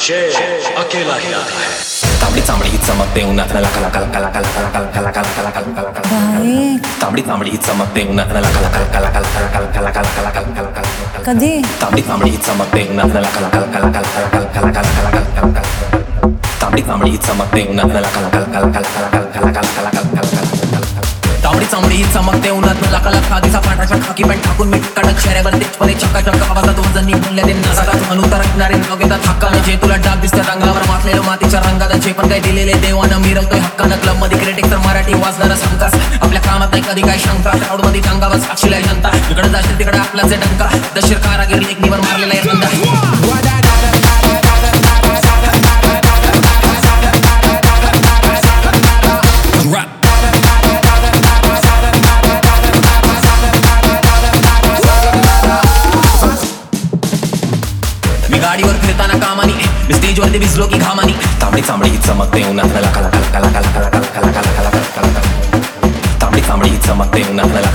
शेर अकेला ही आता है. तांबडी चांबडी ही चमकते उन्हात लका लका लका लका लका लका लका लका लका लका लका. बाई, तांबडी चांबडी ही चमकते उन्हात लका लका लका लका लका लका लका लका लका लका लका लका. कधी तांबडी चांबडी ही चमकते उन्हात लका लका लका लका लका लका लका लका लका लका लका. तांबडी चांबडी ही चमकते उन्हात लका लका लका लका लका लका लका लका लका लका. तांबडी चांबडी ही चमकते उन्हात लका लका दिसा पांढरा खाकी पॅन्ट टाकून मीठ कडक चेहऱ्यावर तेजपणे चकाचक आवाजात वजनी बोलल्या ते नासात म्हणून तरकणारे नगेतात हक्काने जे तुला डाग दिसतात अंगावर मातलेलं मातीच्या रंगात जे पण काही दिलेले देवानं मिरवतोय हक्कानं क्लब मध्ये क्रिटिक तर मराठी वाजणारा संकास आपल्या कामात नाही कधी काय शंका क्राऊड मध्ये टांगावर साक्षीला जनता इकडे जाशील तिकडे आपलाच डंका दशीर कारागिरी एकनीवर मारलेला आहे रंगा. मी गाडीवर फिरताना कामानी मी स्टेजवरती भिजलो की घामानी. तांबडी चांबडी ही चमकते उन्हात लका लका लका लका लका लका लका लका लका लका. तांबडी चांबडी ही चमकते उन्हात